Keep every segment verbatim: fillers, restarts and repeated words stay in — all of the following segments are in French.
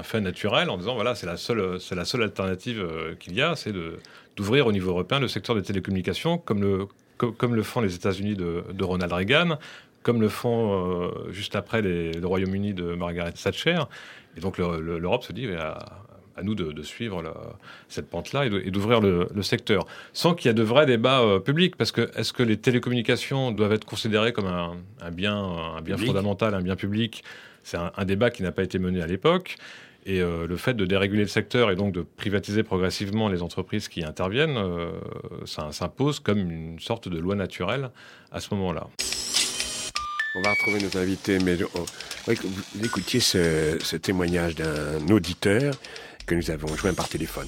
un fait naturel en disant voilà, c'est la seule, c'est la seule alternative euh, qu'il y a, c'est de, d'ouvrir au niveau européen le secteur des télécommunications, comme le, comme, comme le font les États-Unis de, de Ronald Reagan, comme le font euh, juste après les, le Royaume-Uni de Margaret Thatcher. Et donc le, le, l'Europe se dit à, à nous de, de suivre la, cette pente-là et, de, et d'ouvrir le, le secteur, sans qu'il y ait de vrais débats euh, publics, parce que est-ce que les télécommunications doivent être considérées comme un, un bien, un bien fondamental, un bien public? C'est un, un débat qui n'a pas été mené à l'époque. Et euh, le fait de déréguler le secteur et donc de privatiser progressivement les entreprises qui interviennent, euh, ça s'impose comme une sorte de loi naturelle à ce moment-là. On va retrouver nos invités, mais on... oui, vous écoutiez ce, ce témoignage d'un auditeur que nous avons joint par téléphone.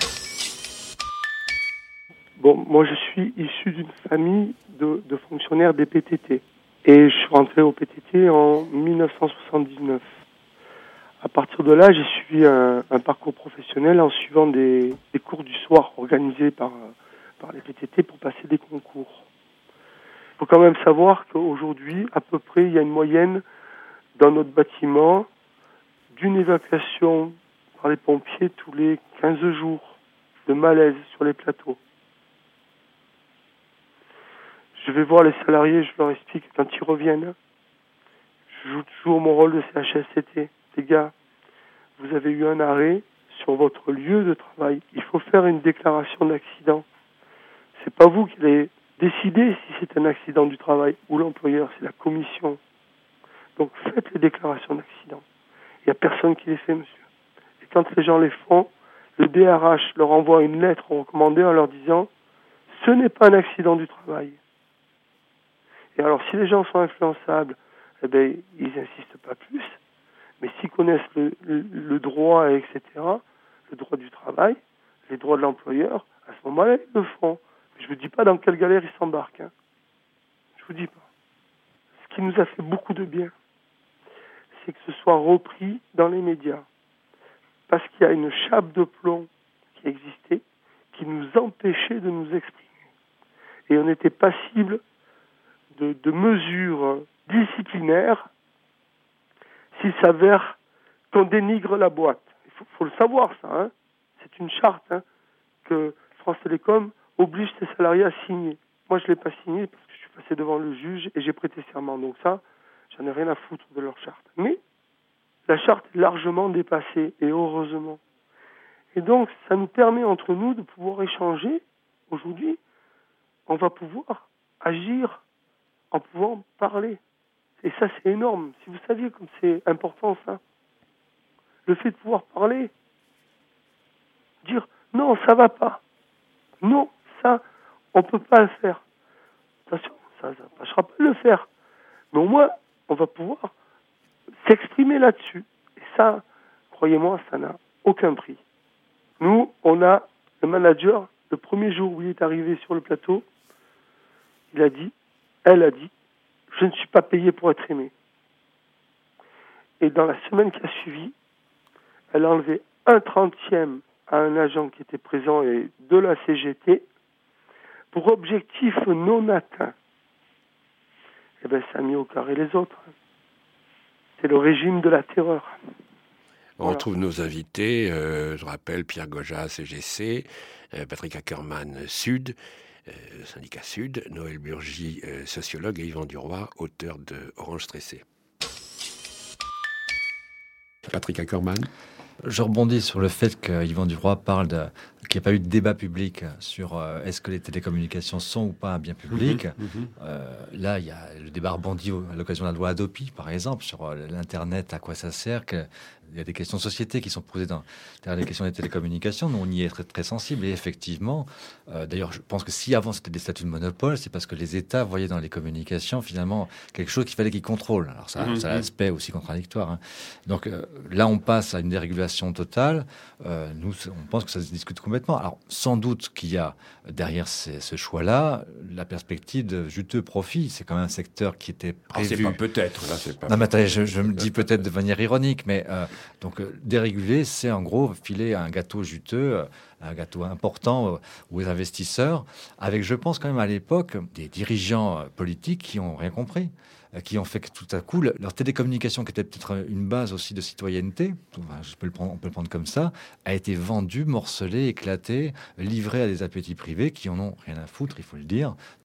Bon, moi je suis issu d'une famille de, de fonctionnaires des P T T et je suis rentré au P T T en dix-neuf cent soixante-dix-neuf. À partir de là, j'ai suivi un, un parcours professionnel en suivant des, des cours du soir organisés par, par les P T T pour passer des concours. Il faut quand même savoir qu'aujourd'hui, à peu près, il y a une moyenne dans notre bâtiment d'une évacuation par les pompiers tous les quinze jours de malaise sur les plateaux. Je vais voir les salariés, je leur explique quand ils reviennent. Je joue toujours mon rôle de C H S C T. Les gars, vous avez eu un arrêt sur votre lieu de travail. Il faut faire une déclaration d'accident. C'est pas vous qui allez décider si c'est un accident du travail ou l'employeur, c'est la commission. Donc faites les déclarations d'accident. Il n'y a personne qui les fait, monsieur. Et quand les gens les font, le D R H leur envoie une lettre recommandée en leur disant « Ce n'est pas un accident du travail ». Et alors si les gens sont influençables, eh bien, ils n'insistent pas plus. Mais s'ils connaissent le, le, le droit, et cetera, le droit du travail, les droits de l'employeur, à ce moment-là, ils le font. Je ne vous dis pas dans quelle galère ils s'embarquent. Hein. Je ne vous dis pas. Ce qui nous a fait beaucoup de bien, c'est que ce soit repris dans les médias. Parce qu'il y a une chape de plomb qui existait, qui nous empêchait de nous exprimer. Et on était passible de, de mesures disciplinaires s'il s'avère qu'on dénigre la boîte. Il faut, faut le savoir, ça. Hein. C'est une charte hein, que France Télécom oblige ses salariés à signer. Moi, je ne l'ai pas signé parce que je suis passé devant le juge et j'ai prêté serment. Donc ça, j'en ai rien à foutre de leur charte. Mais la charte est largement dépassée, et heureusement. Et donc, ça nous permet entre nous de pouvoir échanger. Aujourd'hui, on va pouvoir agir en pouvant parler. Et ça, c'est énorme. Si vous saviez comme c'est important, ça. Le fait de pouvoir parler. Dire, non, ça va pas. Non, ça, on peut pas le faire. Attention, ça ne empêchera pas de le faire. Mais au moins, on va pouvoir s'exprimer là-dessus. Et ça, croyez-moi, ça n'a aucun prix. Nous, on a le manager, le premier jour où il est arrivé sur le plateau, il a dit, elle a dit, je ne suis pas payé pour être aimé. Et dans la semaine qui a suivi, elle a enlevé un trentième à un agent qui était présent et de la C G T pour objectif non atteint. Eh bien, ça a mis au carré les autres. C'est le régime de la terreur. On voilà. retrouve nos invités, euh, je rappelle Pierre Goja, C G C, euh, Patrick Ackerman, Sud, euh, syndicat Sud, Noël Burgi, euh, sociologue, et Yvan Duroy, auteur de Orange Stressé. Patrick Ackerman. Je rebondis sur le fait que Yvan Duroy parle de, qu'il n'y a pas eu de débat public sur euh, est-ce que les télécommunications sont ou pas un bien public. Mmh, mmh. Euh, là, il y a le débat rebondit à l'occasion de la loi Hadopi, par exemple, sur euh, l'Internet, à quoi ça sert, que, il y a des questions de société qui sont posées dans, derrière les questions des télécommunications. Nous, on y est très, très sensible. Et effectivement, euh, d'ailleurs, je pense que si avant c'était des statuts de monopole, c'est parce que les États voyaient dans les communications, finalement, quelque chose qu'il fallait qu'ils contrôlent. Alors, ça, mmh, ça a l'aspect aussi contradictoire. Hein. Donc euh, là, on passe à une dérégulation totale. Euh, nous, on pense que ça se discute complètement. Alors, sans doute qu'il y a derrière ces, ce choix-là la perspective de juteux profit. C'est quand même un secteur qui était prévu. Ah, c'est pas peut-être. Là, c'est pas non, mais attendez, je, je me dis peut-être de manière ironique, mais euh, donc euh, déréguler, c'est en gros filer un gâteau juteux, euh, un gâteau important euh, aux investisseurs, avec, je pense quand même à l'époque, des dirigeants politiques qui n'ont rien compris. qui ont fait que tout à coup, leur télécommunication, qui était peut-être une base aussi de citoyenneté, je peux le prendre, on peut le prendre comme ça, a été vendue, morcelée, éclatée, livrée à des appétits privés qui en ont rien à foutre, il faut le dire,